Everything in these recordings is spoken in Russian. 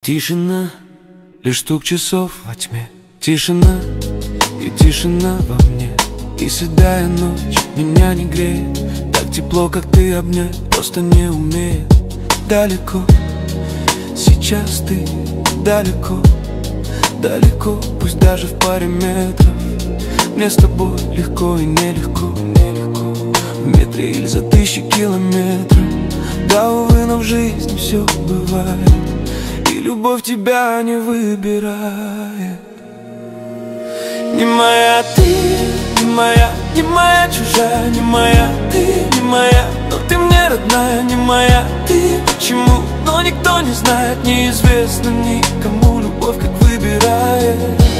Тишина, лишь стук часов во тьме. Тишина и тишина во мне. И седая ночь меня не греет так тепло, как ты обнять, просто не умеет. Далеко, сейчас ты далеко, далеко, пусть даже в паре метров. Мне с тобой легко и нелегко, в метре или за 1000 километров. Да, увы, но в жизни все бывает, и любовь тебя не выбирает. Не моя ты, не моя, не моя чужая, не моя ты, не моя, но ты мне родная, не моя ты. Почему? Но никто не знает, неизвестно никому любовь как выбирает.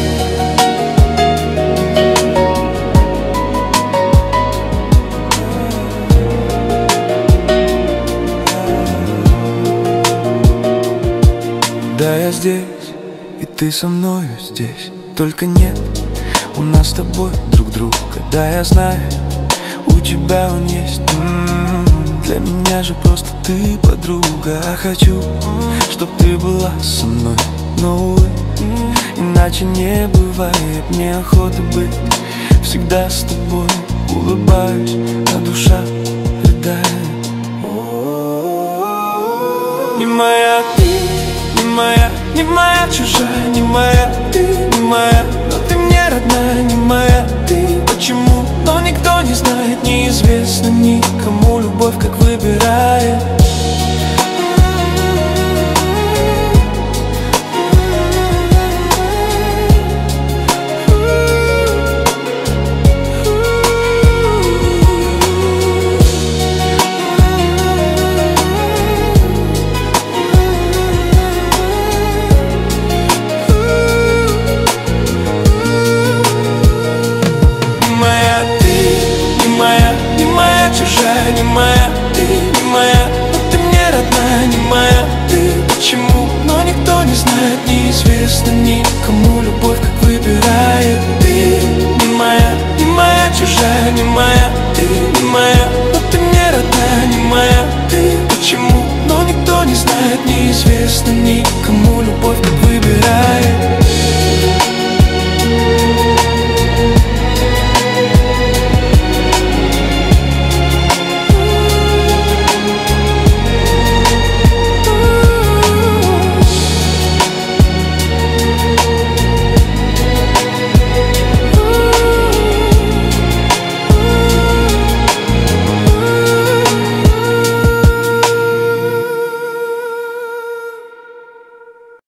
Да, я здесь, и ты со мною здесь. Только нет у нас с тобой друг друга. Да, я знаю, у тебя он есть. Для меня же просто ты подруга. А хочу, чтоб ты была со мной. Но, увы, иначе не бывает. Мне охота быть всегда с тобой. Улыбаюсь, а душа рыдает. Не моя ты, не моя, не моя чужая, не моя ты, не моя, но ты мне родная, не моя ты. Почему? Но никто не знает, неизвестно никому любовь как выбирает. Чужая, не моя ты, не моя, но ты мне родная, не моя ты. Почему? Но никто не знает, неизвестно никому любовь как выбирает. Ты не моя, не моя чужая, не моя ты, не моя, но ты мне родная, не моя ты. Почему? Но никто не знает, неизвестно никому